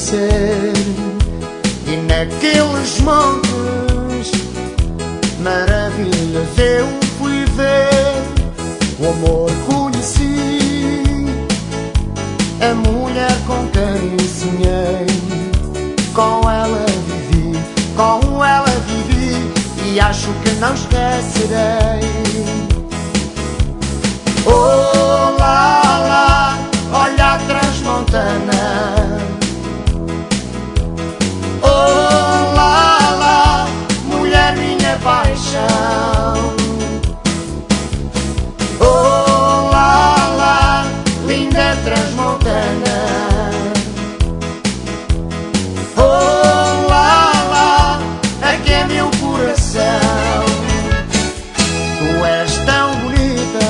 esquecer. E naqueles montes maravilhas eu fui ver. O amor conheci, a mulher com quem sonhei. Com ela vivi e acho que não esquecerei. Oh lá lá, olha a transmontana. Oh lá lá, mulher minha paixão. Oh lá lá, linda transmontana. Oh lá lá, aqui é meu coração. Tu és tão bonita,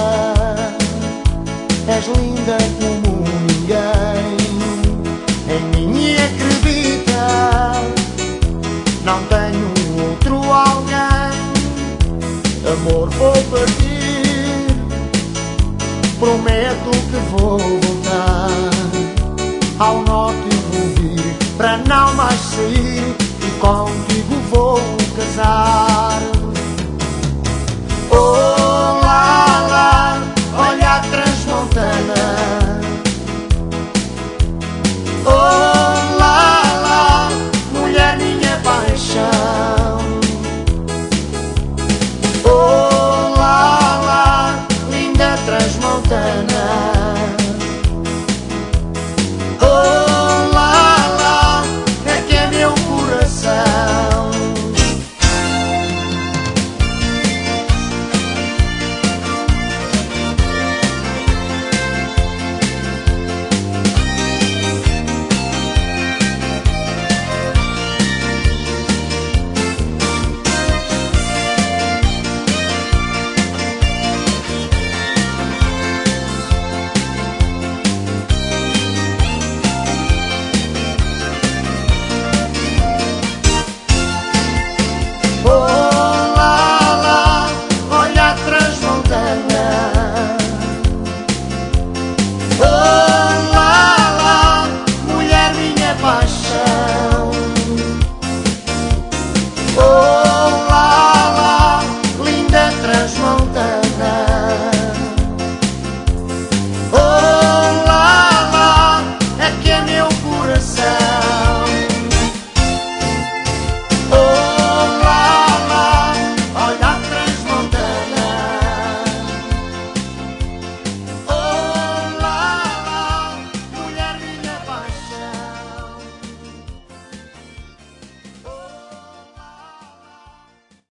és linda como ninguém. Em mim acredita, não tenho outro alguém. Amor, vou partir, prometo que vou voltar. Ao norte vou vir, para não mais sair.